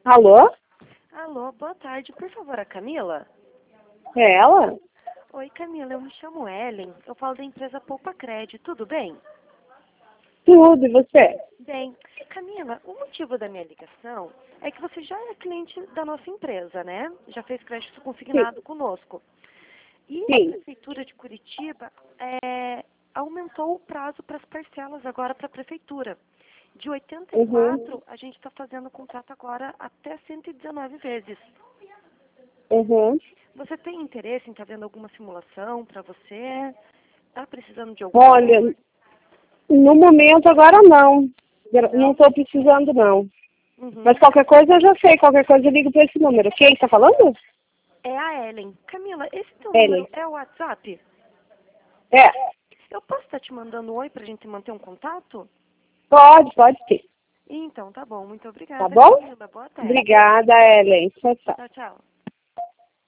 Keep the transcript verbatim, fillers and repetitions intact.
Alô? Alô, boa tarde. Por favor, a Camila? É ela? Oi, Camila, eu me chamo Ellen. Eu falo da empresa Poupa Crédito, tudo bem? Tudo, e você? Bem, Camila, o motivo da minha ligação é que você já é cliente da nossa empresa, né? Já fez crédito Sim, consignado conosco. E a sim. Prefeitura de Curitiba é, aumentou o prazo para as parcelas agora para a Prefeitura. De oitenta e Uhum, quatro, a gente está fazendo o contrato agora até cento e dezenove vezes. uhum. Você tem interesse em estar vendo alguma simulação para você? Está precisando de algum Olha, valor? no momento agora não. Gra- Não Não? estou precisando não. Mas Uhum. qualquer coisa eu já sei, qualquer coisa eu ligo para esse número. Quem está falando? É a Ellen. Camila, esse teu Ele. número é o WhatsApp? É, Eu posso estar te mandando um oi para a gente manter um contato? pode, pode ser. Então, tá bom. Muito Tá obrigada, bom? Camila. Boa tarde. Obrigada, Ellen. Tchau, tchau. Tchau, tchau.